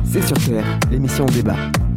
C'est sur Terre, l'émission débat.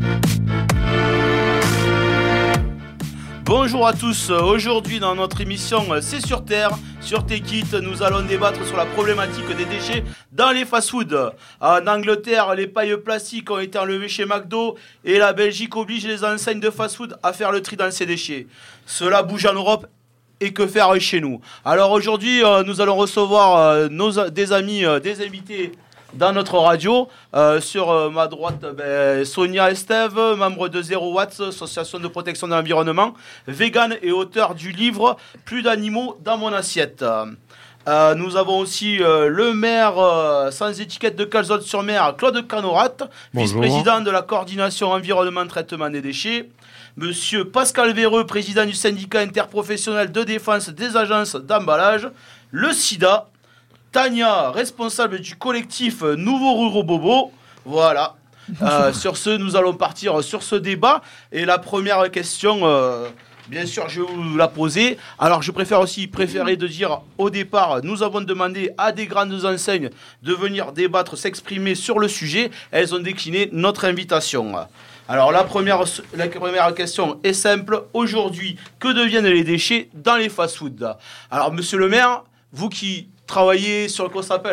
Bonjour à tous, aujourd'hui dans notre émission C'est sur Terre, sur Techit, nous allons débattre sur la problématique des déchets dans les fast-foods. En Angleterre, les pailles plastiques ont été enlevées chez McDo et la Belgique oblige les enseignes de fast-food à faire le tri dans ces déchets. Cela bouge en Europe. Et que faire chez nous? Alors aujourd'hui, nous allons recevoir des amis, des invités dans notre radio. Sur ma droite, Sonia Estève, membre de Zero Watts, association de protection de l'environnement, vegan et auteur du livre « Plus d'animaux dans mon assiette ». Nous avons aussi le maire sans étiquette de Calzotte-sur-Mer, Claude Canorat, vice-président de la coordination environnement-traitement des déchets. Monsieur Pascal Véreux, président du syndicat interprofessionnel de défense des agences d'emballage, le SIDA. Tania, responsable du collectif Nouveau Ruraux Bobo. Voilà. Sur ce, nous allons partir sur ce débat. Et la première question, bien sûr, je vais vous la poser. Alors, je préférais de dire au départ, nous avons demandé à des grandes enseignes de venir débattre, s'exprimer sur le sujet. Elles ont décliné notre invitation. Alors, la première question est simple. Aujourd'hui, que deviennent les déchets dans les fast-foods? Alors, monsieur le maire, vous qui travaillez sur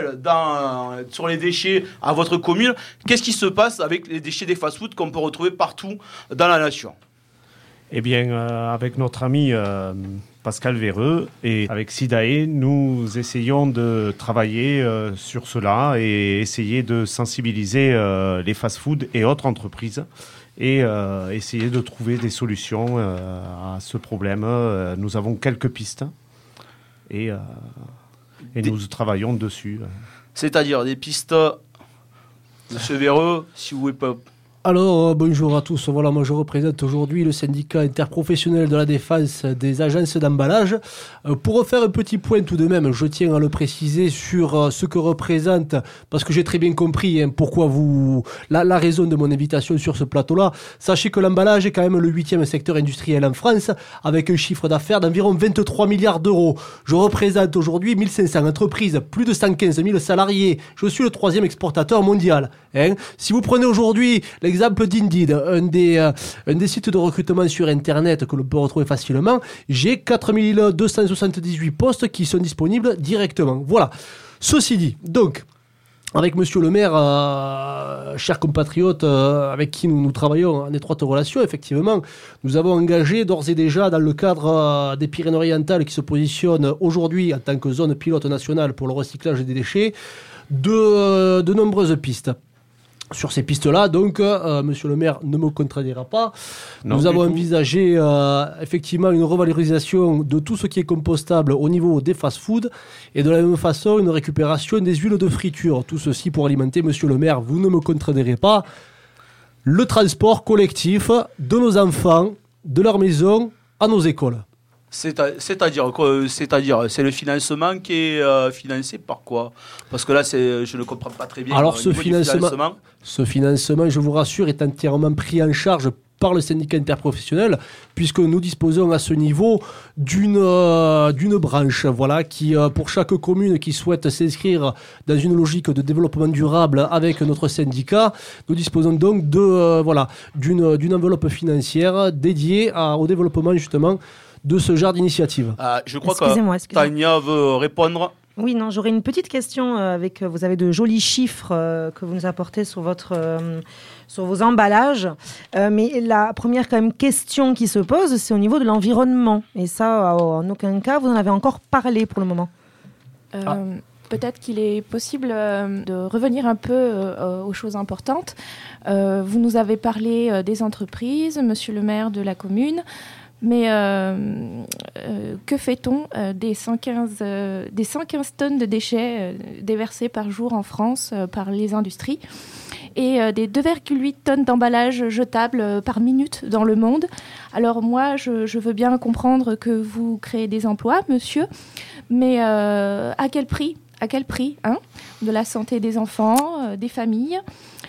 les déchets à votre commune, qu'est-ce qui se passe avec les déchets des fast-foods qu'on peut retrouver partout dans la nature? Eh bien, avec notre ami Pascal Véreux et avec SIDAE, nous essayons de travailler sur cela et essayer de sensibiliser les fast-foods et autres entreprises et essayer de trouver des solutions à ce problème. Nous avons quelques pistes et nous travaillons dessus. C'est-à-dire des pistes, monsieur Véreux, si vous pouvez pas... Alors, bonjour à tous. Voilà, moi je représente aujourd'hui le syndicat interprofessionnel de la défense des agences d'emballage. Pour refaire un petit point tout de même, je tiens à le préciser sur ce que représente, parce que j'ai très bien compris pourquoi la raison de mon invitation sur ce plateau-là. Sachez que l'emballage est quand même le 8e secteur industriel en France, avec un chiffre d'affaires d'environ 23 milliards d'euros. Je représente aujourd'hui 1500 entreprises, plus de 115 000 salariés. Je suis le 3e exportateur mondial. Si vous prenez aujourd'hui l'exemple d'Indeed, un des sites de recrutement sur Internet que l'on peut retrouver facilement, j'ai 4278 postes qui sont disponibles directement. Voilà. Ceci dit, donc, avec monsieur le maire, cher compatriote, avec qui nous travaillons en étroite relation, effectivement, nous avons engagé d'ores et déjà dans le cadre des Pyrénées-Orientales qui se positionnent aujourd'hui en tant que zone pilote nationale pour le recyclage des déchets, de nombreuses pistes. Sur ces pistes-là, donc, monsieur le maire ne me contredira pas. Nous avons envisagé effectivement une revalorisation de tout ce qui est compostable au niveau des fast-foods et de la même façon une récupération des huiles de friture. Tout ceci pour alimenter, monsieur le maire, vous ne me contredirez pas, le transport collectif de nos enfants, de leur maison à nos écoles. C'est-à-dire, c'est le financement qui est financé par quoi? Parce que là, je ne comprends pas très bien. Alors, ce financement, je vous rassure, est entièrement pris en charge par le syndicat interprofessionnel, puisque nous disposons à ce niveau d'une branche, voilà, qui pour chaque commune qui souhaite s'inscrire dans une logique de développement durable avec notre syndicat, nous disposons donc d'une enveloppe financière dédiée au développement justement de ce genre d'initiative. Je crois que Tania veut répondre. Oui, non, j'aurais une petite question. Vous avez de jolis chiffres que vous nous apportez sur vos emballages. Mais la première quand même question qui se pose, c'est au niveau de l'environnement. Et ça, en aucun cas, vous en avez encore parlé pour le moment. Peut-être qu'il est possible de revenir un peu aux choses importantes. Vous nous avez parlé des entreprises, monsieur le maire de la commune. Mais que fait-on des 115 tonnes de déchets déversés par jour en France par les industries et des 2,8 tonnes d'emballages jetables par minute dans le monde? Alors moi, je veux bien comprendre que vous créez des emplois, monsieur, mais à quel prix de la santé des enfants, des familles,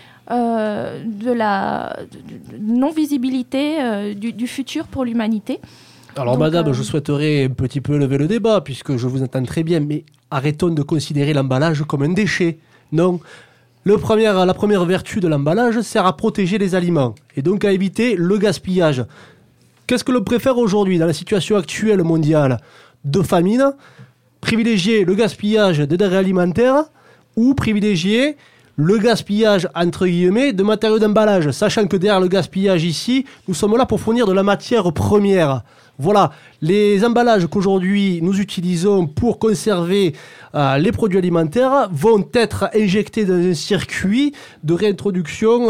de la non-visibilité du futur pour l'humanité. Alors madame, je souhaiterais un petit peu lever le débat, puisque je vous entends très bien, mais arrêtons de considérer l'emballage comme un déchet. Non, La première vertu de l'emballage sert à protéger les aliments et donc à éviter le gaspillage. Qu'est-ce que l'on préfère aujourd'hui dans la situation actuelle mondiale de famine? Privilégier le gaspillage des denrées alimentaires ou privilégier le gaspillage, entre guillemets, de matériaux d'emballage, sachant que derrière le gaspillage ici, nous sommes là pour fournir de la matière première. Voilà, les emballages qu'aujourd'hui nous utilisons pour conserver les produits alimentaires vont être injectés dans un circuit de réintroduction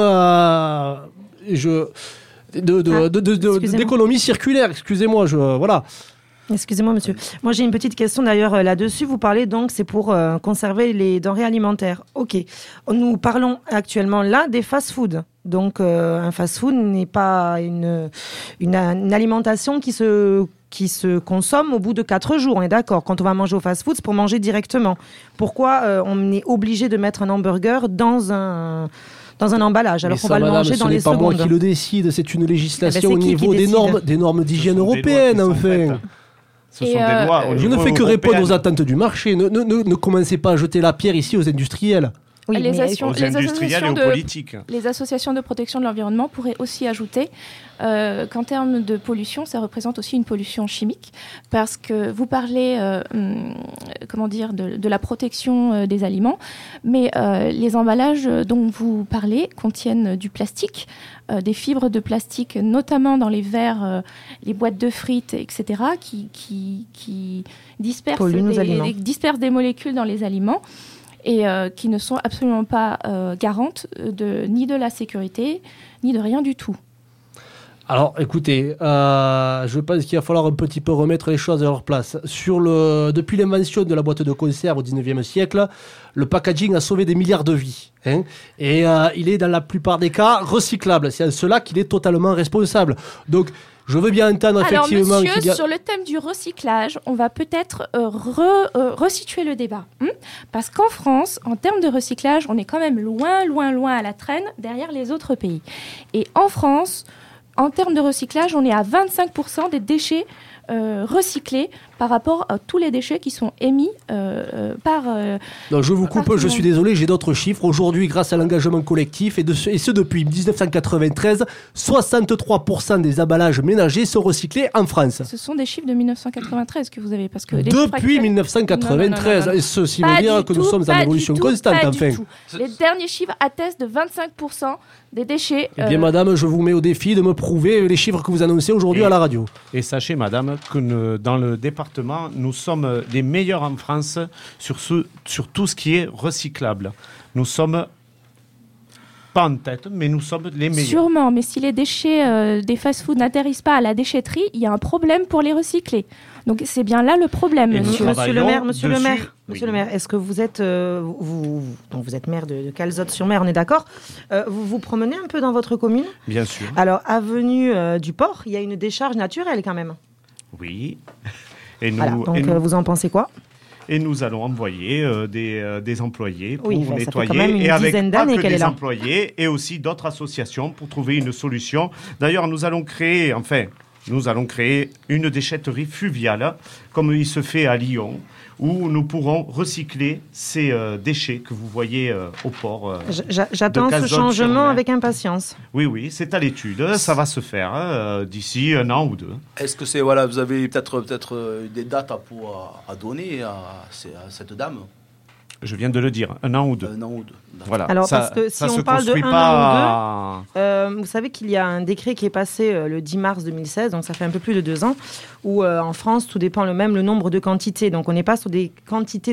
d'économie circulaire. Excusez-moi, voilà. Excusez-moi, monsieur. Moi, j'ai une petite question d'ailleurs là-dessus. Vous parlez donc, c'est pour conserver les denrées alimentaires. Ok. Nous parlons actuellement là des fast-foods. Donc, un fast-food n'est pas une alimentation qui se consomme au bout de 4 jours. On est d'accord. Quand on va manger au fast-food, c'est pour manger directement. Pourquoi on est obligé de mettre un hamburger dans un emballage, alors qu'on va le manger dans les secondes? Ce n'est pas moi qui le décide, c'est une législation au niveau des normes d'hygiène européennes, enfin. Ce sont des lois. Je ne fais que répondre aux attentes du marché. Ne commencez pas à jeter la pierre ici aux industriels. Oui, aux industriels et aux politiques. Les associations de protection de l'environnement pourraient aussi ajouter qu'en termes de pollution, ça représente aussi une pollution chimique, parce que vous parlez de la protection des aliments, mais les emballages dont vous parlez contiennent du plastique, des fibres de plastique, notamment dans les verres, les boîtes de frites, etc., qui dispersent des molécules dans les aliments, et qui ne sont absolument pas garantes ni de la sécurité, ni de rien du tout. Alors, écoutez, je pense qu'il va falloir un petit peu remettre les choses à leur place. Depuis l'invention de la boîte de conserve au 19e siècle, le packaging a sauvé des milliards de vies. Et il est, dans la plupart des cas, recyclable. C'est en cela qu'il est totalement responsable. Donc, je veux bien entendre effectivement... Alors, monsieur, sur le thème du recyclage, on va peut-être resituer le débat. Parce qu'en France, en termes de recyclage, on est quand même loin à la traîne derrière les autres pays. Et en France, en termes de recyclage, on est à 25% des déchets recyclés par rapport à tous les déchets qui sont émis par... Non, je vous coupe, je suis désolé, j'ai d'autres chiffres. Aujourd'hui, grâce à l'engagement collectif, et ce depuis 1993, 63% des emballages ménagers sont recyclés en France. Ce sont des chiffres de 1993 que vous avez, parce que... Depuis 1993, non. Et ceci veut dire que nous sommes en évolution constante, enfin. Les derniers chiffres attestent de 25% des déchets... Eh bien, madame, je vous mets au défi de me prouver les chiffres que vous annoncez aujourd'hui à la radio. Et sachez, madame, que dans le département, nous sommes les meilleurs en France sur tout ce qui est recyclable. Nous sommes pas en tête, mais nous sommes les meilleurs. Sûrement, mais si les déchets des fast-foods n'atterrissent pas à la déchetterie, il y a un problème pour les recycler. Donc c'est bien là le problème. Monsieur le maire, est-ce que vous êtes vous êtes maire de Calzotte-sur-Mer, on est d'accord? Vous vous promenez un peu dans votre commune? Bien sûr. Alors avenue du Port, il y a une décharge naturelle quand même. Oui. Vous en pensez quoi? Et nous allons envoyer des employés pour nettoyer. Ça fait quand même une dizaine d'années qu'elle est là. Employés et aussi d'autres associations pour trouver une solution. D'ailleurs, nous allons créer une déchetterie fluviale, comme il se fait à Lyon, où nous pourrons recycler ces déchets que vous voyez au port. J'attends ce changement avec impatience. Oui, c'est à l'étude. Ça va se faire d'ici 1 an ou 2. Est-ce que vous avez peut-être des dates à donner à cette dame? Je viens de le dire, 1 an ou 2. 1 an ou 2. Voilà. Alors, parce que si on parle de 1 an ou 2, vous savez qu'il y a un décret qui est passé le 10 mars 2016, donc ça fait un peu plus de 2 ans, où en France, tout dépend le nombre de quantités. Donc, on n'est pas sur des quantités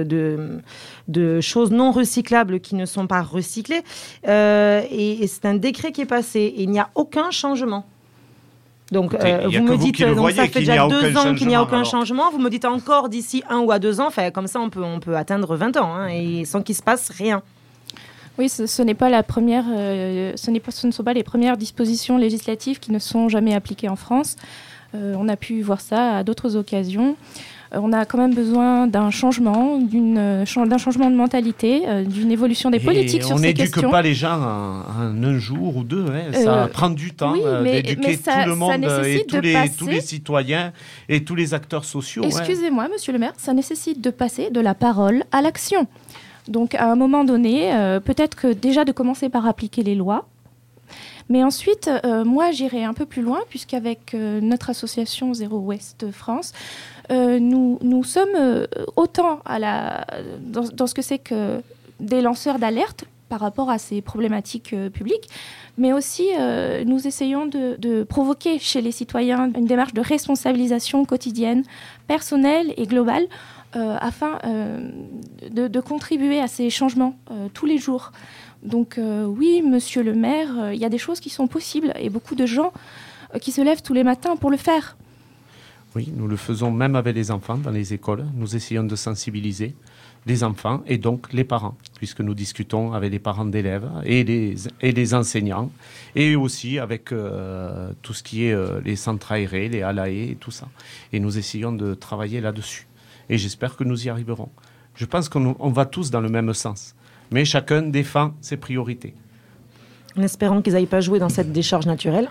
de choses non recyclables qui ne sont pas recyclées. Et c'est un décret qui est passé et il n'y a aucun changement. Donc, vous me dites, ça fait déjà 2 ans qu'il n'y a aucun changement. Vous me dites encore d'ici 1 ou 2 ans. Comme ça, on peut atteindre 20 ans et sans qu'il se passe rien. Oui, ce n'est pas la première. Ce ne sont pas les premières dispositions législatives qui ne sont jamais appliquées en France. On a pu voir ça à d'autres occasions. On a quand même besoin d'un changement, d'un changement de mentalité, d'une évolution des politiques sur ces questions. On n'éduque pas les gens en 1 jour ou 2. Ça prend du temps d'éduquer tout le monde et tous les citoyens et tous les acteurs sociaux. Excusez-moi, monsieur le maire, ça nécessite de passer de la parole à l'action. Donc à un moment donné, peut-être que déjà de commencer par appliquer les lois. Mais ensuite, moi, j'irai un peu plus loin, puisqu'avec notre association Zero Waste France, nous sommes autant dans ce que c'est que des lanceurs d'alerte par rapport à ces problématiques publiques, mais aussi nous essayons de provoquer chez les citoyens une démarche de responsabilisation quotidienne, personnelle et globale, afin de contribuer à ces changements tous les jours. Donc oui, monsieur le maire, il y a des choses qui sont possibles et beaucoup de gens qui se lèvent tous les matins pour le faire. Oui, nous le faisons même avec les enfants dans les écoles. Nous essayons de sensibiliser les enfants et donc les parents, puisque nous discutons avec les parents d'élèves et les enseignants, et aussi avec tout ce qui est les centres aérés, les ALAE et tout ça. Et nous essayons de travailler là-dessus. Et j'espère que nous y arriverons. Je pense qu'on va tous dans le même sens. Mais chacun défend ses priorités. En espérant qu'ils n'aillent pas jouer dans cette décharge naturelle.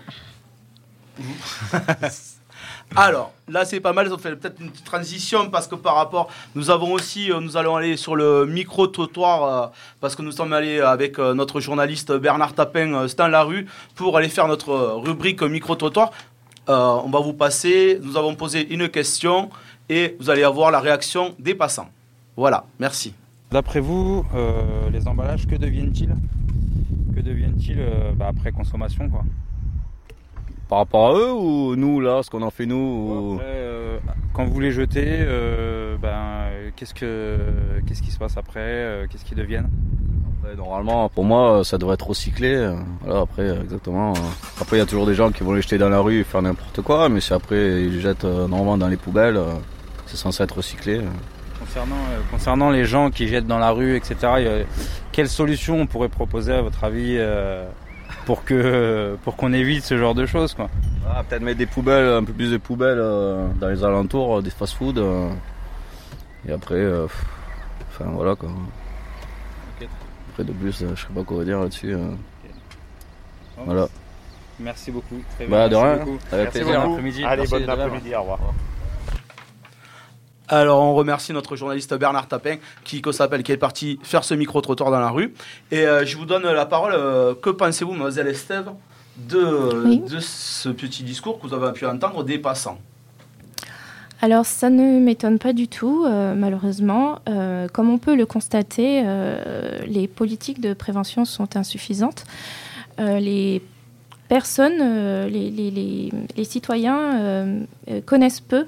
Alors, là, c'est pas mal. On fait peut-être une petite transition parce que par rapport, nous allons aller sur le micro-trottoir parce que nous sommes allés avec notre journaliste Bernard Tapin dans la rue pour aller faire notre rubrique micro-trottoir. On va vous passer. Nous avons posé une question et vous allez avoir la réaction des passants. Voilà, merci. D'après vous, les emballages, que deviennent-ils après consommation, quoi? Par rapport à eux ou nous, là, ce qu'on en fait nous Après, quand vous les jetez, qu'est-ce qui se passe après? Qu'est-ce qu'ils deviennent? Normalement, pour moi, ça devrait être recyclé. Voilà, après, exactement. Après, il y a toujours des gens qui vont les jeter dans la rue et faire n'importe quoi, mais si après, ils les jettent normalement dans les poubelles, c'est censé être recyclé. Concernant les gens qui jettent dans la rue, etc., quelle solution on pourrait proposer, à votre avis, pour qu'on évite ce genre de choses, quoi? Peut-être mettre des poubelles, un peu plus de poubelles dans les alentours des fast-food. Et après, voilà, quoi. Okay. Après, de plus, je sais pas quoi dire là-dessus. Bon, voilà. Merci beaucoup. Très bien. De rien. Beaucoup. Avec plaisir. Bon après-midi. Allez, bon après-midi, au revoir. Alors, on remercie notre journaliste Bernard Tapin qui est parti faire ce micro-trottoir dans la rue. Et je vous donne la parole. Que pensez-vous, mademoiselle Estève, de ce petit discours que vous avez pu entendre des passants? Alors, ça ne m'étonne pas du tout, malheureusement. Comme on peut le constater, les politiques de prévention sont insuffisantes. Les personnes, les citoyens connaissent peu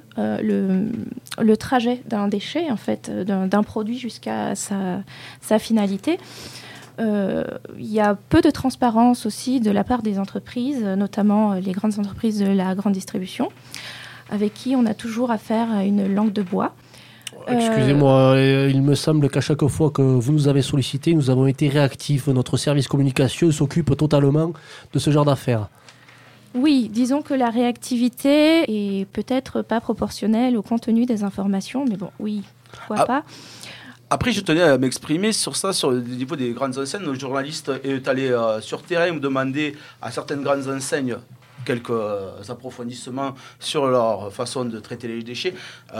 le trajet d'un déchet, en fait, d'un produit jusqu'à sa finalité. Il y a peu de transparence aussi de la part des entreprises, notamment les grandes entreprises de la grande distribution, avec qui on a toujours affaire à une langue de bois. Excusez-moi, il me semble qu'à chaque fois que vous nous avez sollicité, nous avons été réactifs. Notre service communication s'occupe totalement de ce genre d'affaires. Oui, disons que la réactivité est peut-être pas proportionnelle au contenu des informations, mais bon, oui, pourquoi pas. Après, je tenais à m'exprimer sur ça, sur le niveau des grandes enseignes. Le journaliste est allé sur terrain me demander à certaines grandes enseignes quelques approfondissements sur leur façon de traiter les déchets.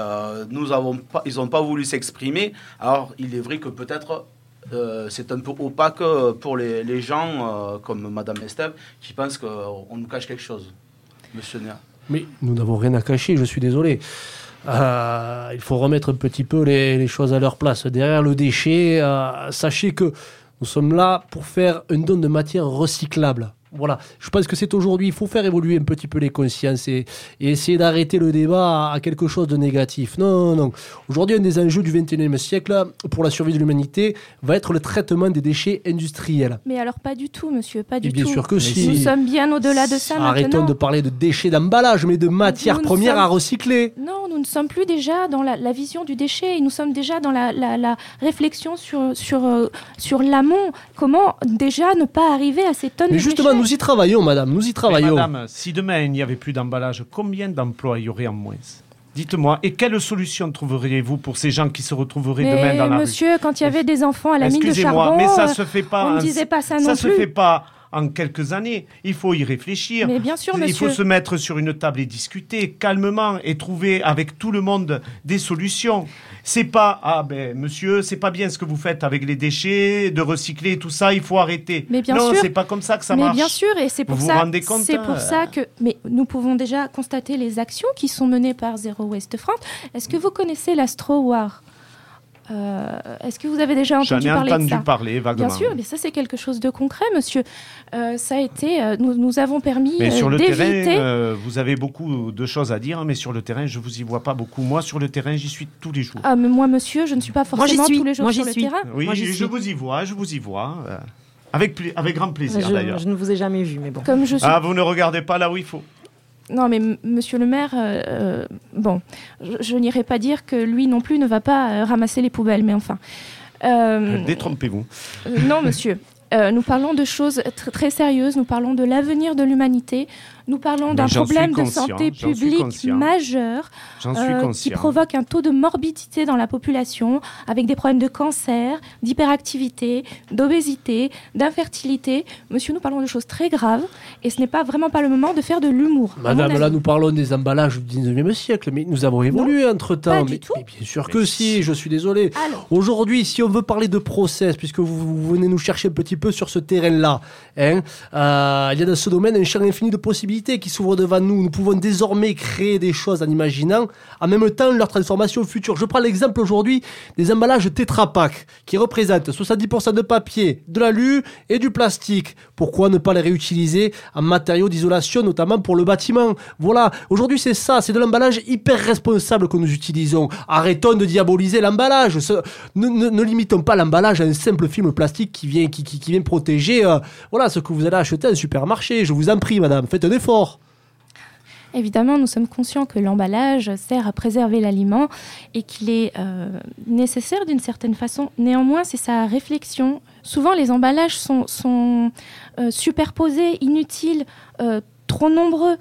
Ils n'ont pas voulu s'exprimer. Alors, il est vrai que peut-être c'est un peu opaque pour les gens comme Madame Estève qui pensent qu'on nous cache quelque chose. Monsieur Néa. Mais nous n'avons rien à cacher, je suis désolé. Il faut remettre un petit peu les choses à leur place. Derrière le déchet, sachez que nous sommes là pour faire un don de matière recyclable. Voilà, je pense que c'est aujourd'hui, il faut faire évoluer un petit peu les consciences et essayer d'arrêter le débat à quelque chose de négatif. Non. Aujourd'hui, un des enjeux du XXIe siècle pour la survie de l'humanité va être le traitement des déchets industriels. Mais alors pas du tout, monsieur, pas du tout. Bien sûr que si. Nous sommes bien au-delà de ça maintenant. Arrêtons de parler de déchets d'emballage, mais de matières premières à recycler. Non, nous ne sommes plus déjà dans la vision du déchet, nous sommes déjà dans la réflexion sur l'amont. Comment déjà ne pas arriver à ces tonnes de justement, déchets? nous y travaillons, madame, nous y travaillons. Mais madame, si demain il n'y avait plus d'emballage, combien d'emplois il y aurait en moins? Dites-moi, et quelle solution trouveriez-vous pour ces gens qui se retrouveraient demain dans la rue? Monsieur, quand il y avait des enfants à la mine de charbon, mais ça se fait pas. on ne disait pas ça non plus. Ça se fait pas en quelques années. Il faut y réfléchir. Mais bien sûr, Il monsieur. faut se mettre sur une table et discuter calmement et trouver avec tout le monde des solutions. C'est pas, monsieur, c'est pas bien ce que vous faites avec les déchets, de recycler, tout ça, il faut arrêter. Mais bien non, sûr. c'est pas comme ça que ça Mais marche. bien sûr, et c'est pour Vous ça. vous rendez compte, C'est pour ça que. Mais nous pouvons déjà constater les actions qui sont menées par Zero Waste France. Est-ce que vous connaissez l'Astro War? Est-ce que vous avez déjà entendu parler de ça? J'en ai entendu parler vaguement. Bien sûr, mais ça c'est quelque chose de concret, monsieur. Ça a été, nous avons permis Mais sur le d'éviter. terrain, vous avez beaucoup de choses à dire, mais sur le terrain, je vous y vois pas beaucoup. Moi, sur le terrain, j'y suis tous les jours. Ah, mais moi, monsieur, je ne suis pas forcément tous les jours sur le terrain. Oui, Moi, j'y je suis. vous y vois. Avec grand plaisir, d'ailleurs. Je ne vous ai jamais vu, mais bon. Comme je suis. Ah, vous ne regardez pas là où il faut. Non, mais monsieur le maire, bon, je n'irai pas dire que lui non plus ne va pas ramasser les poubelles, mais enfin. Détrompez-vous. Non, monsieur. Nous parlons de choses très sérieuses, nous parlons de l'avenir de l'humanité, nous parlons d'un problème de santé publique majeur qui provoque un taux de morbidité dans la population, avec des problèmes de cancer, d'hyperactivité, d'obésité, d'infertilité. Monsieur, nous parlons de choses très graves et ce n'est vraiment pas le moment de faire de l'humour. Madame, là, nous parlons des emballages du 19e siècle, mais nous avons évolué entre-temps. Pas du tout. Mais bien sûr que si, je suis désolé. Alors. Aujourd'hui, si on veut parler de process, puisque vous venez nous chercher un petit peu sur ce terrain-là, il y a dans ce domaine un champ infini de possibilités qui s'ouvrent devant nous. Nous pouvons désormais créer des choses en imaginant en même temps leur transformation future. Je prends l'exemple aujourd'hui des emballages Tetra Pak qui représentent 70% de papier, de l'alu et du plastique. Pourquoi ne pas les réutiliser en matériaux d'isolation, notamment pour le bâtiment? Voilà, aujourd'hui c'est ça, c'est de l'emballage hyper responsable que nous utilisons. Arrêtons de diaboliser l'emballage. Ne limitons pas l'emballage à un simple film plastique qui vient protéger voilà, ce que vous allez acheter en supermarché. Je vous en prie, madame, faites un effort. Évidemment, nous sommes conscients que l'emballage sert à préserver l'aliment et qu'il est nécessaire d'une certaine façon. Néanmoins, c'est sa réflexion. Souvent, les emballages sont superposés, inutiles, trop nombreux.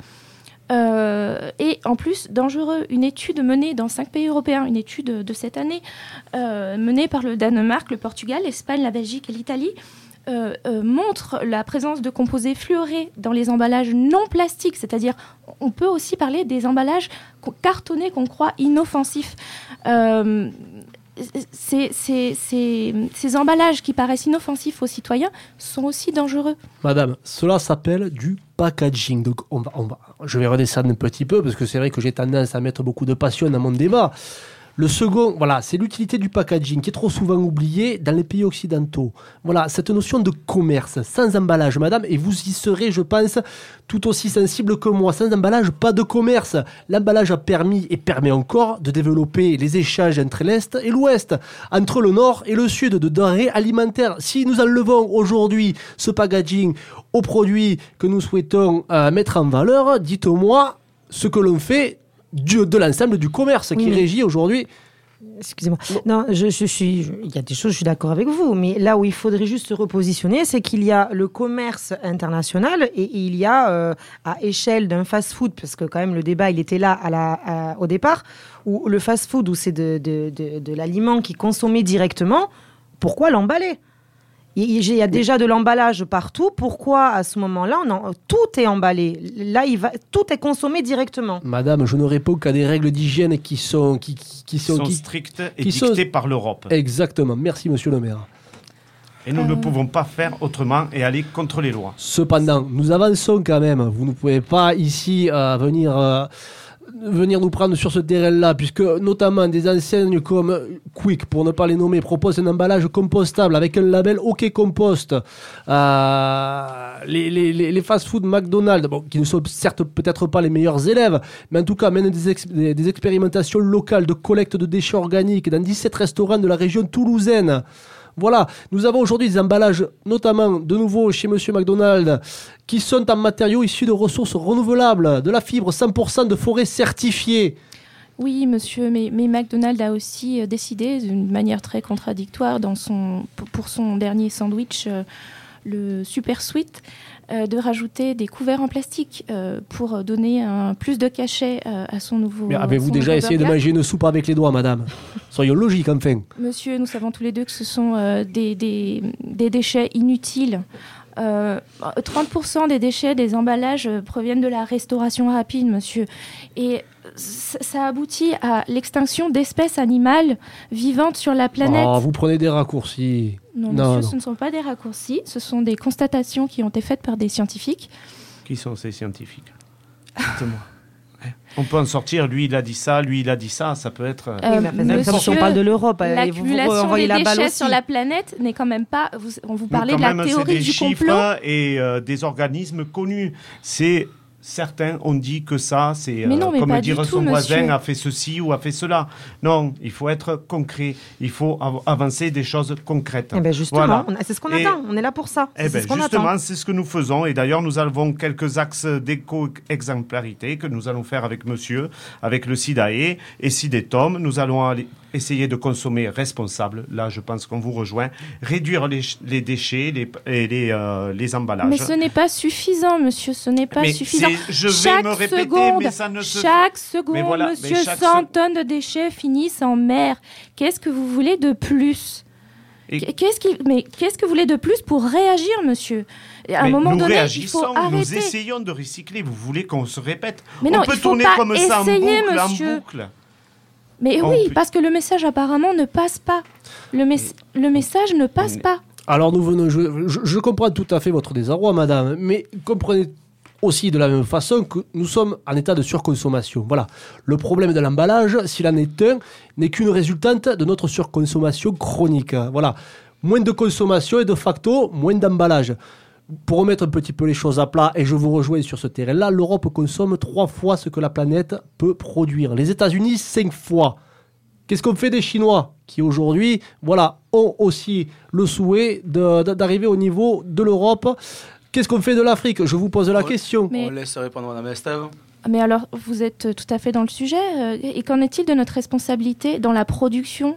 Et en plus dangereux. Une étude menée dans 5 pays européens, une étude de cette année, menée par le Danemark, le Portugal, l'Espagne, la Belgique et l'Italie, montre la présence de composés fluorés dans les emballages non plastiques, c'est-à-dire on peut aussi parler des emballages cartonnés qu'on croit inoffensifs. Ces emballages qui paraissent inoffensifs aux citoyens sont aussi dangereux. Madame, cela s'appelle du packaging. Donc je vais redescendre un petit peu parce que c'est vrai que j'ai tendance à mettre beaucoup de passion dans mon débat. Le second, voilà, c'est l'utilité du packaging qui est trop souvent oubliée dans les pays occidentaux. Voilà, cette notion de commerce, sans emballage, madame, et vous y serez, je pense, tout aussi sensible que moi. Sans emballage, pas de commerce. L'emballage a permis et permet encore de développer les échanges entre l'Est et l'Ouest, entre le Nord et le Sud, de denrées alimentaires. Si nous enlevons aujourd'hui ce packaging aux produits que nous souhaitons mettre en valeur, dites-moi ce que l'on fait de l'ensemble du commerce qui régit aujourd'hui. Excusez-moi. Non, il y a des choses, je suis d'accord avec vous, mais là où il faudrait juste se repositionner, c'est qu'il y a le commerce international et il y a à échelle d'un fast-food, parce que quand même le débat il était là au départ, où le fast-food où c'est de l'aliment qui est consommé directement, pourquoi l'emballer ? Il y a déjà de l'emballage partout. Pourquoi, à ce moment-là, tout est emballé? Là, tout est consommé directement. Madame, je ne réponds qu'à des règles d'hygiène qui sont strictes et dictées par l'Europe. Exactement. Merci, monsieur le maire. Et nous ne pouvons pas faire autrement et aller contre les lois. Cependant, nous avançons quand même. Vous ne pouvez pas ici venir nous prendre sur ce terrain-là, puisque notamment des enseignes comme Quick, pour ne pas les nommer, proposent un emballage compostable avec un label OK Compost. Les fast-food McDonald's, qui ne sont certes peut-être pas les meilleurs élèves, mais en tout cas mènent des expérimentations locales de collecte de déchets organiques dans 17 restaurants de la région toulousaine. Voilà, nous avons aujourd'hui des emballages, notamment de nouveau chez Monsieur McDonald, qui sont en matériaux issus de ressources renouvelables, de la fibre 100% de forêt certifiée. Oui, monsieur, mais McDonald's a aussi décidé, d'une manière très contradictoire, pour son dernier sandwich, le Super Sweet, de rajouter des couverts en plastique pour donner plus de cachet à son nouveau. Mais avez-vous déjà essayé de manger une soupe avec les doigts, madame? Soyons logiques, enfin. Monsieur, nous savons tous les deux que ce sont des déchets inutiles. 30% des déchets des emballages proviennent de la restauration rapide, monsieur. Et ça aboutit à l'extinction d'espèces animales vivantes sur la planète. Oh, vous prenez des raccourcis. Non, monsieur, ce ne sont pas des raccourcis. Ce sont des constatations qui ont été faites par des scientifiques. Qui sont ces scientifiques? Dites-moi. On peut en sortir, lui il a dit ça, ça peut être... Monsieur, on parle de l'Europe, l'accumulation des déchets sur la planète n'est quand même pas... On vous parlait de la théorie du complot. Et des organismes connus. Certains ont dit que ça, c'est comme dire son voisin a fait ceci ou a fait cela. Non, il faut être concret. Il faut avancer des choses concrètes. Et bien justement, voilà. C'est ce qu'on attend. On est là pour ça. Justement, c'est ce que nous faisons. Et d'ailleurs, nous avons quelques axes d'éco-exemplarité que nous allons faire avec monsieur, avec le SIDAE et SIDETOM. Nous allons essayer de consommer responsable. Là, je pense qu'on vous rejoint. Réduire les déchets et les emballages. Mais ce n'est pas suffisant, monsieur. Ce n'est pas suffisant. Je vais me répéter, mais ça ne se... Chaque seconde, monsieur, 100 tonnes de déchets finissent en mer. Qu'est-ce que vous voulez de plus ? Qu'est-ce que vous voulez de plus pour réagir, monsieur ? À un moment donné, il faut arrêter. Nous essayons de recycler. Vous voulez qu'on se répète ? Mais non, on peut tourner comme ça en boucle. Mais oui, parce que le message apparemment ne passe pas. Le message ne passe pas. Alors nous venons, je comprends tout à fait votre désarroi, madame, mais comprenez aussi de la même façon que nous sommes en état de surconsommation. Voilà. Le problème de l'emballage, s'il en est un, n'est qu'une résultante de notre surconsommation chronique. Voilà. Moins de consommation et de facto, moins d'emballage. Pour remettre un petit peu les choses à plat, et je vous rejoins sur ce terrain-là, l'Europe consomme 3 fois ce que la planète peut produire. Les États-Unis, 5 fois. Qu'est-ce qu'on fait des Chinois qui aujourd'hui, ont aussi le souhait d'arriver au niveau de l'Europe? Qu'est-ce qu'on fait de l'Afrique? Je vous pose la question. On laisse répondre Mme Estève. Mais alors, vous êtes tout à fait dans le sujet. Et qu'en est-il de notre responsabilité dans la production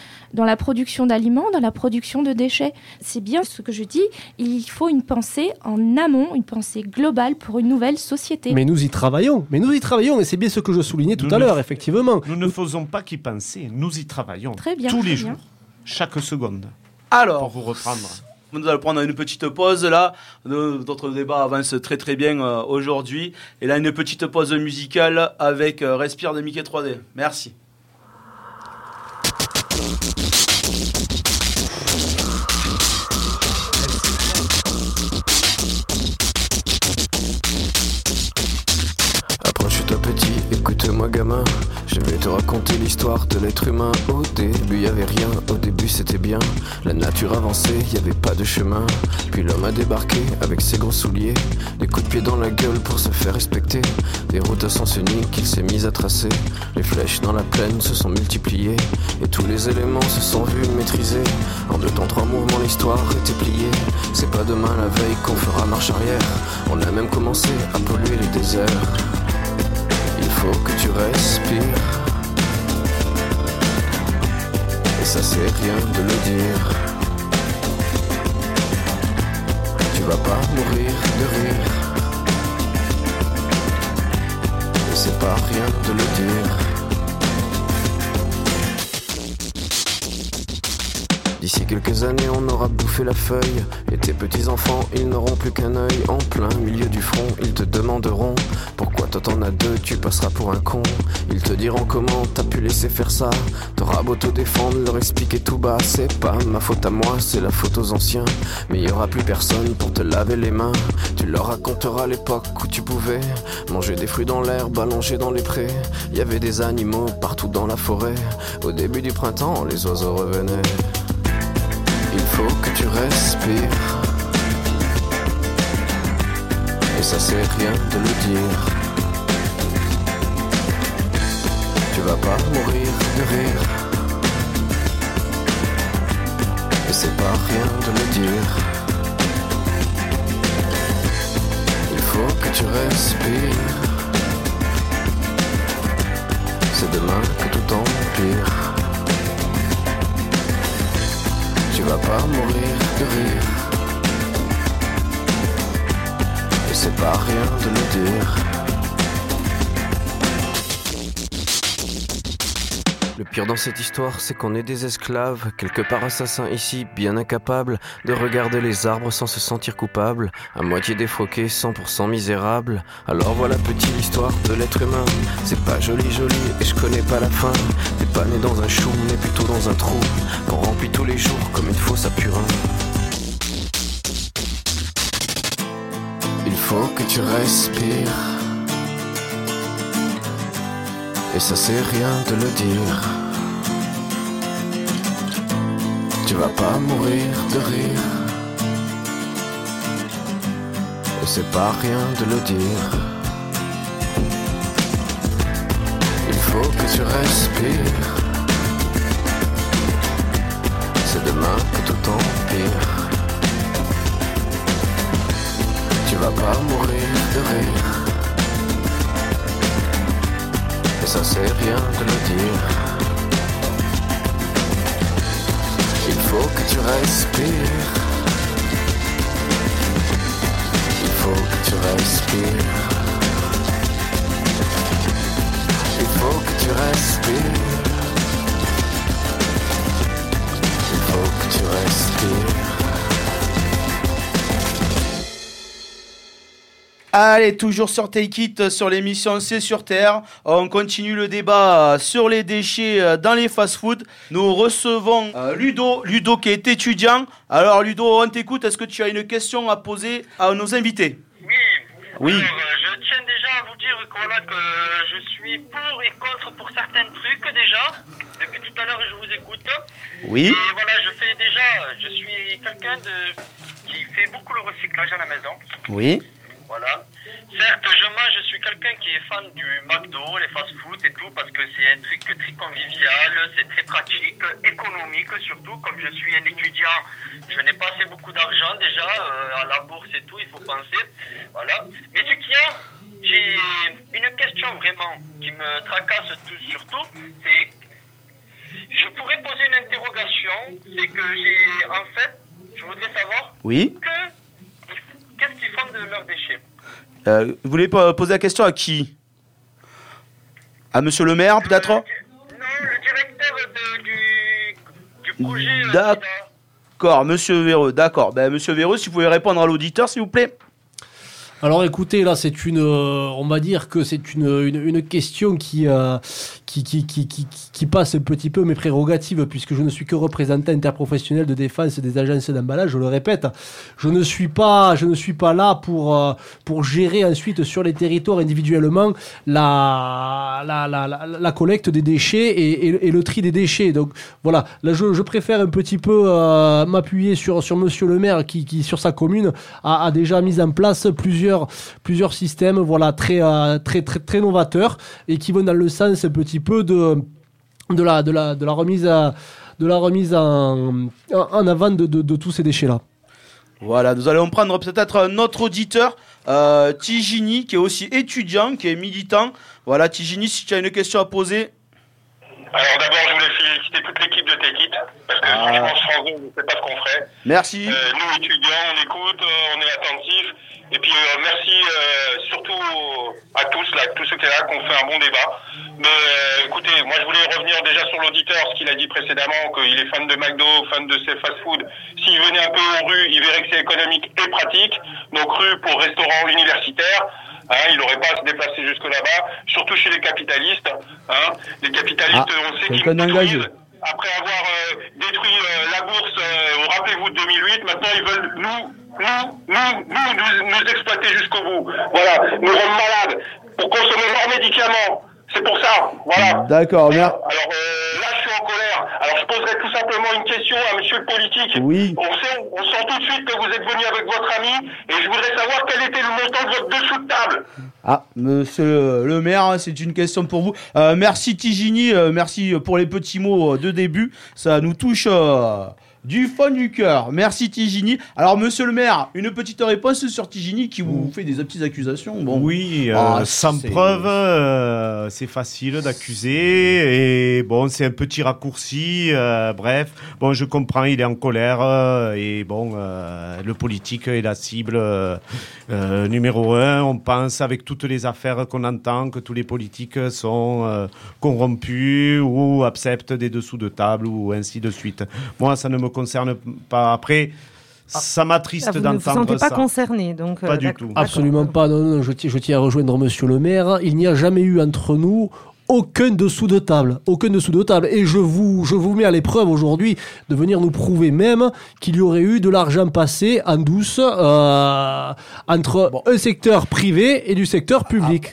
d'aliments, dans la production de déchets? C'est bien ce que je dis. Il faut une pensée en amont, une pensée globale pour une nouvelle société. Mais nous y travaillons. Et c'est bien ce que je soulignais tout à l'heure, effectivement. Nous ne faisons pas qu'y penser. Nous y travaillons. Très bien, tous les jours, chaque seconde. Alors, pour vous reprendre. Nous allons prendre une petite pause là. Notre débat avance très très bien aujourd'hui. Et là, une petite pause musicale avec Respire de Mickey 3D. Merci. Approche-toi petit, écoute-moi gamin. Je vais te raconter l'histoire de l'être humain. Au début y avait rien, au début c'était bien. La nature avançait, y avait pas de chemin. Puis l'homme a débarqué avec ses gros souliers, des coups de pied dans la gueule pour se faire respecter. Des routes à sens unique qu'il s'est mis à tracer. Les flèches dans la plaine se sont multipliées, et tous les éléments se sont vus maîtrisés. En 2 temps 3 mouvements l'histoire était pliée. C'est pas demain la veille qu'on fera marche arrière. On a même commencé à polluer les déserts. Il faut que tu respires, et ça c'est rien de le dire. Tu vas pas mourir de rire, et c'est pas rien de le dire. D'ici quelques années on aura bouffé la feuille, et tes petits-enfants ils n'auront plus qu'un œil. En plein milieu du front ils te demanderont pourquoi toi t'en as 2, tu passeras pour un con. Ils te diront comment t'as pu laisser faire ça. T'auras beau te défendre, leur expliquer tout bas. C'est pas ma faute à moi, c'est la faute aux anciens. Mais y aura plus personne pour te laver les mains. Tu leur raconteras l'époque où tu pouvais manger des fruits dans l'herbe, allongés dans les prés. Y avait des animaux partout dans la forêt. Au début du printemps, les oiseaux revenaient. Il faut que tu respires, et ça c'est rien de le dire. Tu vas pas mourir de rire, et c'est pas rien de le dire. Il faut que tu respires, c'est demain que tout empire. Tu vas pas mourir de rire, et c'est pas rien de le dire. Le pire dans cette histoire, c'est qu'on est des esclaves, quelque part assassins ici, bien incapables de regarder les arbres sans se sentir coupables, à moitié défroqués, 100% misérables. Alors voilà petite l'histoire de l'être humain, c'est pas joli et je connais pas la fin. T'es pas né dans un chou, mais plutôt dans un trou, qu'on remplit tous les jours comme une fosse à purin. Il faut que tu respires, et ça c'est rien de le dire. Tu vas pas mourir de rire, et c'est pas rien de le dire. Il faut que tu respires, c'est demain que tout empire. Tu vas pas mourir de rire, et ça c'est rien de le dire. Il faut que tu respires, il faut que tu respires, il faut que tu respires, il faut que tu respires. Allez, toujours sur Take It, sur l'émission C'est sur Terre. On continue le débat sur les déchets dans les fast-foods. Nous recevons Ludo qui est étudiant. Alors Ludo, on t'écoute. Est-ce que tu as une question à poser à nos invités? Oui. Alors, je tiens déjà à vous dire que je suis pour et contre pour certains trucs déjà. Depuis tout à l'heure, je vous écoute. Oui. Et voilà, je suis quelqu'un qui fait beaucoup le recyclage à la maison. Oui. Voilà. Certes, je suis quelqu'un qui est fan du McDo, les fast-food et tout, parce que c'est un truc très convivial, c'est très pratique, économique surtout. Comme je suis un étudiant, je n'ai pas assez beaucoup d'argent déjà, à la bourse et tout, il faut penser. Voilà. Mais j'ai une question vraiment qui me tracasse surtout, c'est, je pourrais poser une interrogation, c'est que je voudrais savoir qu'est-ce qu'ils font de leurs déchets. Vous voulez poser la question à qui? À monsieur le maire, peut-être? Non, le directeur du projet. D'accord, monsieur Véreux, d'accord. Ben, monsieur Véreux, si vous pouvez répondre à l'auditeur, s'il vous plaît. Alors écoutez, là c'est on va dire que c'est une question qui passe un petit peu mes prérogatives, puisque je ne suis que représentant interprofessionnel de défense des agences d'emballage. Je le répète, je ne suis pas là pour gérer ensuite sur les territoires individuellement la collecte des déchets et le tri des déchets. Donc voilà, là je préfère un petit peu m'appuyer sur monsieur le maire qui sur sa commune a déjà mis en place plusieurs systèmes, voilà, très novateurs, et qui vont dans le sens un petit peu de la remise en avant de tous ces déchets-là. Voilà, nous allons prendre peut-être notre auditeur, Tigini, qui est aussi étudiant, qui est militant. Voilà, Tigini, si tu as une question à poser. Alors d'abord, je voulais féliciter toute l'équipe de Take It, parce que franchement, sans eux, on ne sait pas ce qu'on ferait. Merci. Nous, étudiants, on écoute, on est attentifs. Et puis merci surtout à tous ceux qui sont là, qui ont fait un bon débat. Mais écoutez, moi je voulais revenir déjà sur l'auditeur, ce qu'il a dit précédemment, qu'il est fan de McDo, fan de ces fast-food. S'il venait un peu aux rues, il verrait que c'est économique et pratique. Donc rue pour restaurant universitaire. Il n'aurait pas à se déplacer jusque là-bas, surtout chez les capitalistes. Les capitalistes, on sait qu'ils détruisent. Après avoir détruit la bourse, rappelez-vous de 2008, maintenant ils veulent nous exploiter jusqu'au bout. Voilà, nous rendre malades pour consommer leurs médicaments. C'est pour ça, voilà. D'accord, Alors là, je suis en colère. Alors je poserai tout simplement une question à monsieur le politique. Oui. On sent tout de suite que vous êtes venu avec votre ami, et je voudrais savoir quel était le montant de votre dessous de table. Ah, monsieur le maire, c'est une question pour vous. Merci Tigini, merci pour les petits mots de début. Ça nous touche Du fond du cœur. Merci Tigini. Alors, monsieur le maire, une petite réponse sur Tigini qui vous fait des petites accusations. Bon. Oui, sans preuve, c'est facile d'accuser. Et bon, c'est un petit raccourci. Bref, bon, je comprends, il est en colère. Et bon, le politique est la cible numéro 1. On pense avec toutes les affaires qu'on entend que tous les politiques sont corrompus ou acceptent des dessous de table ou ainsi de suite. Moi, ça ne me concerne pas. Après, ça m'attriste d'entendre ça. Vous ne vous sentez pas concerné, donc pas du tout. Absolument pas. Non, je tiens à rejoindre monsieur le maire. Il n'y a jamais eu entre nous aucun dessous de table. Et je vous mets à l'épreuve aujourd'hui de venir nous prouver même qu'il y aurait eu de l'argent passé en douce entre un secteur privé et du secteur public.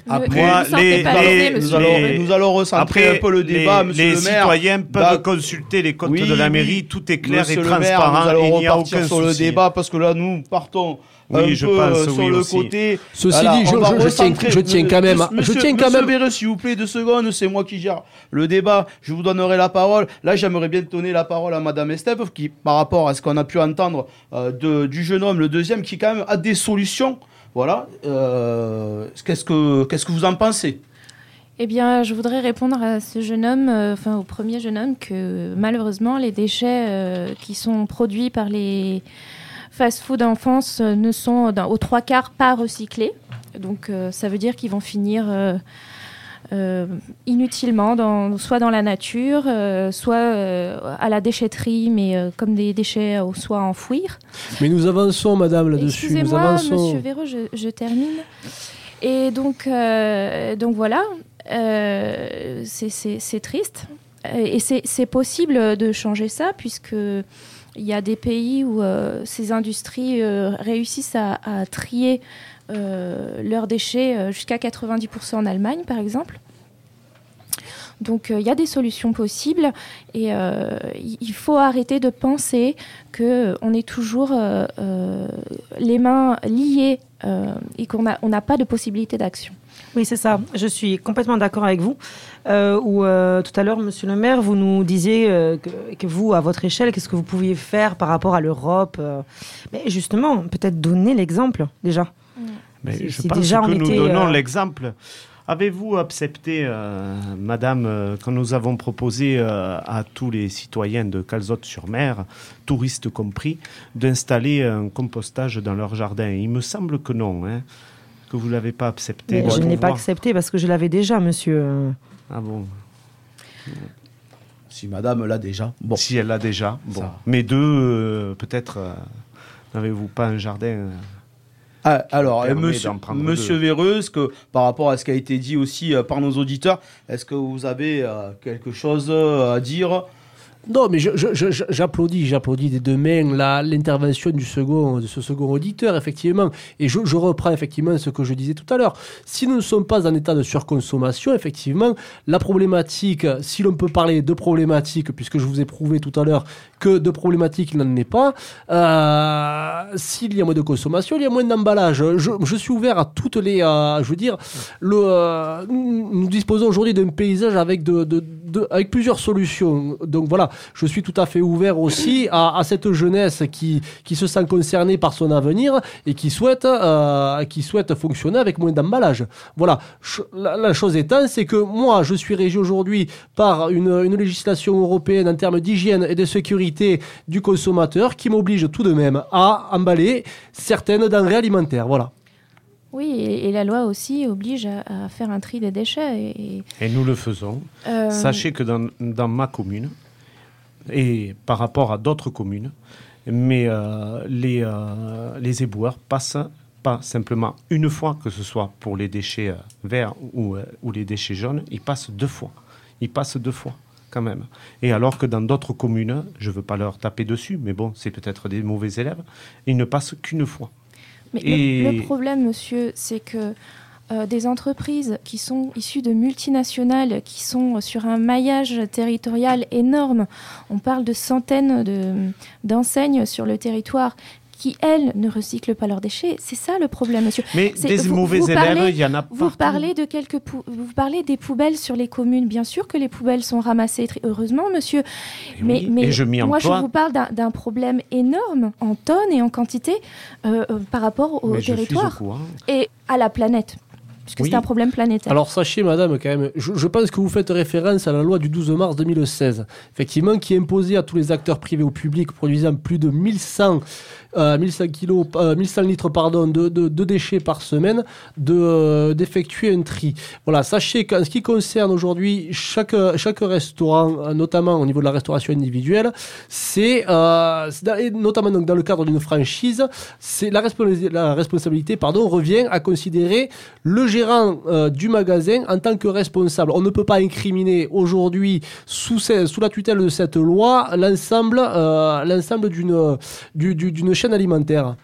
Nous allons recentrer un peu le débat, monsieur le maire. Les citoyens peuvent consulter les comptes de la mairie, tout est clair et transparent. Nous allons repartir sur le débat parce que là, nous partons sur le côté. Ceci dit, je tiens quand même. Monsieur Véreux, s'il vous plaît, 2 secondes, c'est moi qui gère le débat. Je vous donnerai la parole. Là, j'aimerais bien donner la parole à Madame Estève, qui, par rapport à ce qu'on a pu entendre du jeune homme, le deuxième, qui quand même a des solutions. Voilà. Qu'est-ce que vous en pensez ? Eh bien, je voudrais répondre à ce jeune homme, au premier jeune homme, que malheureusement, les déchets qui sont produits par les fast-food en France ne sont aux 3/4 pas recyclés. Donc, ça veut dire qu'ils vont finir inutilement, soit dans la nature, soit à la déchetterie, mais comme des déchets soit à enfouir. Mais nous avançons, madame, là-dessus. Excusez-moi, monsieur Véreux, je termine. Et donc voilà, c'est triste. Et c'est possible de changer ça, puisque il y a des pays où ces industries réussissent à trier leurs déchets jusqu'à 90% en Allemagne, par exemple. Donc, il y a des solutions possibles et il faut arrêter de penser qu'on est toujours les mains liées et qu'on n'a pas de possibilité d'action. Oui, c'est ça. Je suis complètement d'accord avec vous. Tout à l'heure, monsieur le maire, vous nous disiez que vous, à votre échelle, qu'est-ce que vous pouviez faire par rapport à l'Europe mais justement, peut-être donner l'exemple, déjà. Mais je pense que nous donnons l'exemple. Avez-vous accepté, madame, quand nous avons proposé à tous les citoyens de Calzotte-sur-Mer, touristes compris, d'installer un compostage dans leur jardin ? Il me semble que non, que vous ne l'avez pas accepté. Je ne l'ai pas accepté parce que je l'avais déjà, monsieur. Ah bon ? Si madame l'a déjà. Bon. Si elle l'a déjà. Bon. Mais peut-être, n'avez-vous pas un jardin alors, monsieur Véreux, par rapport à ce qui a été dit aussi par nos auditeurs, est-ce que vous avez quelque chose à dire ? Non, mais j'applaudis des deux mains l'intervention de ce second auditeur, effectivement. Et je reprends effectivement ce que je disais tout à l'heure. Si nous ne sommes pas en état de surconsommation, effectivement, la problématique, si l'on peut parler de problématique, puisque je vous ai prouvé tout à l'heure que de problématique, il n'en est pas, s'il y a moins de consommation, il y a moins d'emballage. Je suis ouvert à toutes les... nous disposons aujourd'hui d'un paysage avec plusieurs solutions. Donc voilà, je suis tout à fait ouvert aussi à cette jeunesse qui se sent concernée par son avenir et qui souhaite fonctionner avec moins d'emballage. Voilà. La chose étant, c'est que moi, je suis régi aujourd'hui par une législation européenne en termes d'hygiène et de sécurité du consommateur qui m'oblige tout de même à emballer certaines denrées alimentaires. Voilà. Oui, et la loi aussi oblige à faire un tri des déchets. Et nous le faisons. Sachez que dans ma commune, et par rapport à d'autres communes, mais les éboueurs passent pas simplement une fois, que ce soit pour les déchets verts ou les déchets jaunes, ils passent 2 fois. Ils passent 2 fois, quand même. Et alors que dans d'autres communes, je ne veux pas leur taper dessus, mais bon, c'est peut-être des mauvais élèves, ils ne passent qu'une fois. Mais le problème, monsieur, c'est que des entreprises qui sont issues de multinationales, qui sont sur un maillage territorial énorme, on parle de centaines d'enseignes sur le territoire, qui, elles, ne recyclent pas leurs déchets. C'est ça le problème, monsieur. Mais des mauvais élèves, il y en a partout. Vous parlez des poubelles sur les communes. Bien sûr que les poubelles sont ramassées, heureusement, monsieur. Mais moi, je vous parle d'un problème énorme en tonnes et en quantité par rapport au territoire et à la planète. Puisque c'est un problème planétaire. Alors sachez, madame, quand même, je pense que vous faites référence à la loi du 12 mars 2016, effectivement, qui imposait à tous les acteurs privés ou publics produisant plus de 1100 litres de déchets par semaine d'effectuer un tri. Voilà, sachez qu'en ce qui concerne aujourd'hui chaque restaurant, notamment au niveau de la restauration individuelle, c'est notamment donc dans le cadre d'une franchise, c'est la responsabilité revient à considérer le gérant du magasin en tant que responsable. On ne peut pas incriminer aujourd'hui sous la tutelle de cette loi l'ensemble d'une chaîne alimentaire.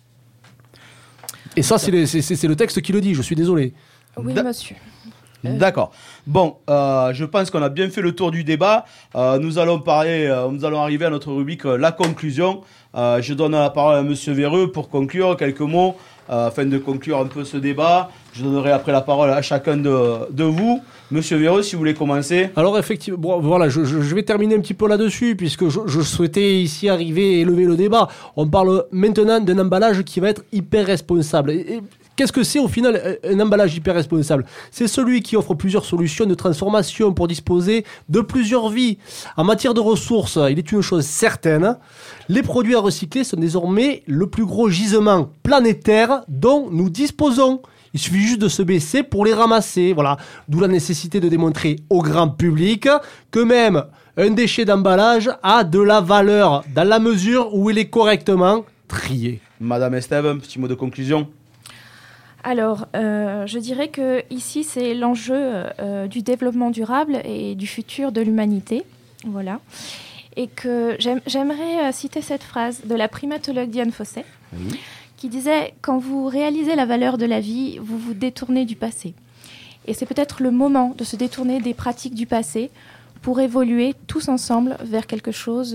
Et ça, c'est le texte qui le dit, je suis désolé. Oui, monsieur. D'accord. Bon, je pense qu'on a bien fait le tour du débat. Nous allons arriver à notre rubrique la conclusion. Je donne la parole à monsieur Véreux pour conclure quelques mots, afin de conclure un peu ce débat. Je donnerai après la parole à chacun de vous. Monsieur Véreux, si vous voulez commencer. Alors effectivement, bon, voilà, je vais terminer un petit peu là-dessus, puisque je souhaitais ici arriver et élever le débat. On parle maintenant d'un emballage qui va être hyper responsable. Et qu'est-ce que c'est au final un emballage hyper responsable ? C'est celui qui offre plusieurs solutions de transformation pour disposer de plusieurs vies. En matière de ressources, il est une chose certaine, les produits à recycler sont désormais le plus gros gisement planétaire dont nous disposons. Il suffit juste de se baisser pour les ramasser. Voilà. D'où la nécessité de démontrer au grand public que même un déchet d'emballage a de la valeur dans la mesure où il est correctement trié. Madame Estève, un petit mot de conclusion. Alors, je dirais que ici c'est l'enjeu du développement durable et du futur de l'humanité. Voilà. Et que j'aimerais citer cette phrase de la primatologue Diane Fossey. Oui. Qui disait « Quand vous réalisez la valeur de la vie, vous vous détournez du passé. » Et c'est peut-être le moment de se détourner des pratiques du passé pour évoluer tous ensemble vers quelque chose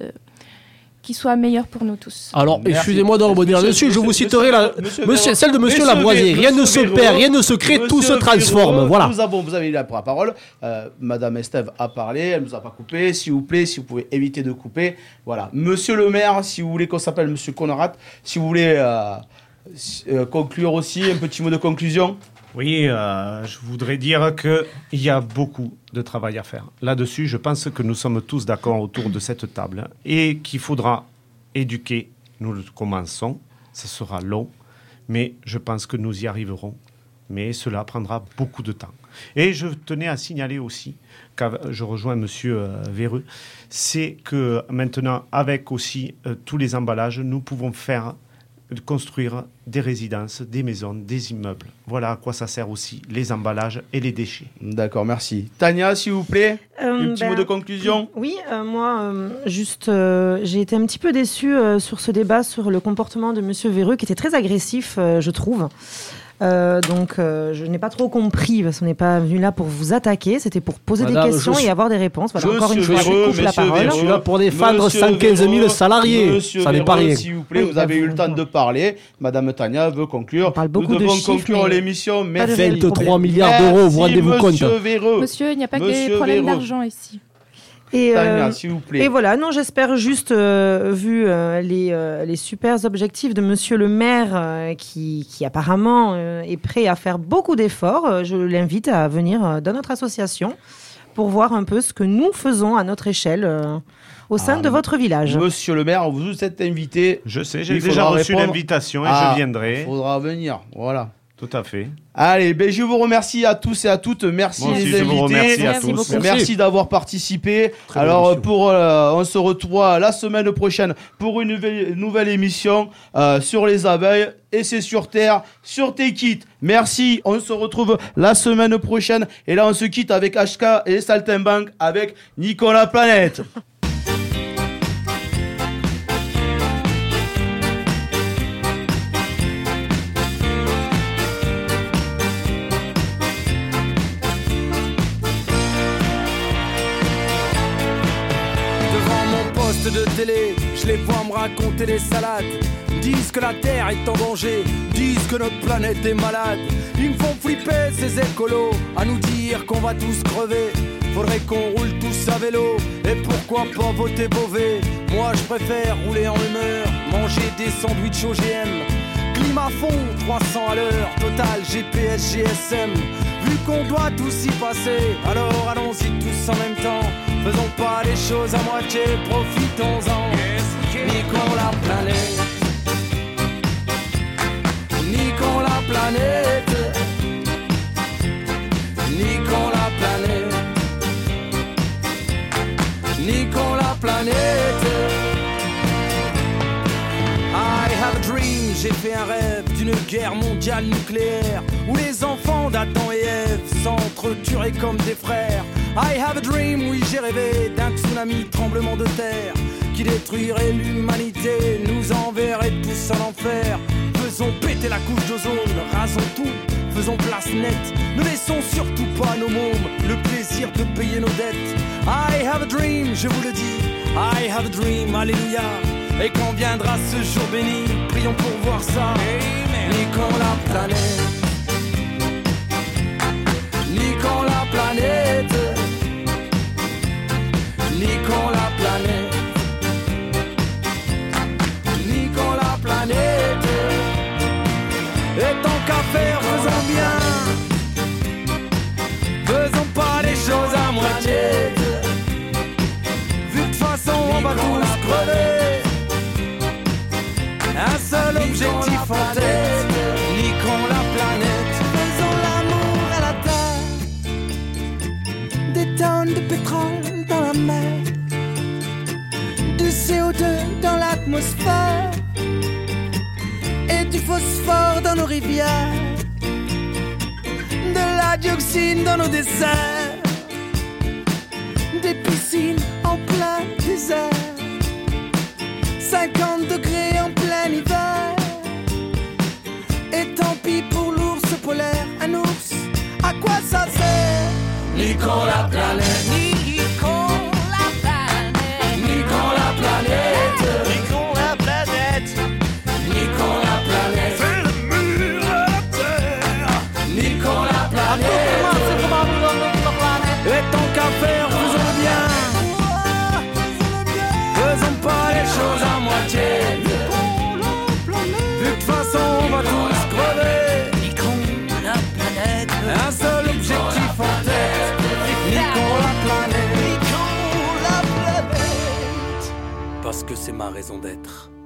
qui soit meilleur pour nous tous. Alors, excusez-moi de rebondir là-dessus, je vous citerai celle de monsieur Lavoisier. Rien ne se perd, rien ne se crée, tout se transforme. Voilà. Vous avez eu la parole. Madame Estève a parlé, elle ne nous a pas coupé. S'il vous plaît, si vous pouvez éviter de couper. Voilà. Monsieur le maire, si vous voulez qu'on s'appelle monsieur Conrad, si vous voulez conclure aussi, un petit mot de conclusion. Oui, je voudrais dire qu'il y a beaucoup de travail à faire. Là-dessus, je pense que nous sommes tous d'accord autour de cette table et qu'il faudra éduquer. Nous le commençons, ce sera long, mais je pense que nous y arriverons. Mais cela prendra beaucoup de temps. Et je tenais à signaler aussi, je rejoins monsieur Véreux, c'est que maintenant, avec aussi tous les emballages, nous pouvons construire des résidences, des maisons, des immeubles. Voilà à quoi ça sert aussi, les emballages et les déchets. D'accord, merci. Tania, s'il vous plaît, un petit mot de conclusion. Oui, moi, j'ai été un petit peu déçue sur ce débat sur le comportement de monsieur Véreux, qui était très agressif, je trouve. Donc, je n'ai pas trop compris, parce qu'on n'est pas venu là pour vous attaquer, c'était pour poser des questions et avoir des réponses. Voilà, encore une fois, je coupe la parole. Je suis là pour défendre 115 000 salariés. Ça n'est pas rien. S'il vous plaît, vous avez eu le temps de parler. Madame Tania veut conclure. Nous devons conclure l'émission. 23 milliards d'euros, vous rendez-vous compte. Monsieur, il n'y a pas que des problèmes d'argent ici. Tania, s'il vous plaît. Et voilà, non, j'espère juste, vu les super objectifs de monsieur le maire, qui apparemment est prêt à faire beaucoup d'efforts, je l'invite à venir dans notre association pour voir un peu ce que nous faisons à notre échelle au sein de votre village. Monsieur le maire, vous êtes invité. Je sais, j'ai déjà reçu l'invitation et je viendrai. Il faudra venir, voilà. Tout à fait. Allez, je vous remercie à tous et à toutes. Merci les invités. Je vous remercie à tous. Merci d'avoir participé. Alors, on se retrouve la semaine prochaine pour une nouvelle émission sur les abeilles. Et c'est sur Terre, sur tes kits. Merci. On se retrouve la semaine prochaine. Et là, on se quitte avec HK et Saltimbanque avec Nicolas Planète. De télé, je les vois me raconter des salades, disent que la Terre est en danger, disent que notre planète est malade. Ils me font flipper ces écolos à nous dire qu'on va tous crever. Faudrait qu'on roule tous à vélo, et pourquoi pas voter Beauvais. Moi je préfère rouler en humeur, manger des sandwichs OGM. Climat fond, 300 à l'heure, total GPS, GSM. Vu qu'on doit tous y passer, alors allons-y tous en même temps. Faisons pas les choses à moitié, profitons-en. Niquons la planète, niquons la planète, niquons la planète, niquons la planète. I have a dream, j'ai fait un rêve d'une guerre mondiale nucléaire où les enfants d'Adam et Ève s'entretueraient comme des frères. I have a dream, oui j'ai rêvé d'un tsunami, tremblement de terre qui détruirait l'humanité, nous enverrait tous en enfer. Faisons péter la couche d'ozone, rasons tout, faisons place nette. Ne laissons surtout pas nos mômes le plaisir de payer nos dettes. I have a dream, je vous le dis, I have a dream, alléluia. Et quand viendra ce jour béni, prions pour voir ça. Niquons la planète, niquons la planète, niquons la planète, niquons la planète. Et tant qu'à faire, faisons bien, faisons pas les choses à moitié. Vu que de toute façon on va tous crever, un seul objectif en tête, niquons la planète. Faisons l'amour à la terre, des tonnes de pétrole dans la mer, du CO2 dans l'atmosphère et du phosphore dans nos rivières, de la dioxine dans nos déserts, des piscines en plein désert, 50 degrés en plein hiver. Et tant pis pour l'ours polaire, un ours, à quoi ça sert? Niquons la planète, niquons la planète, niquons la planète, niquons la planète, niquons la planète. fais le mur à la terre, Niquons la planète. Et tant qu'à faire, faisons bien, faisons pas les choses à moitié. Vu que de toute façon on va tous crever, niquons la planète, un seul objectif en tête, niquons la planète. niquons la planète. Parce que c'est ma raison d'être.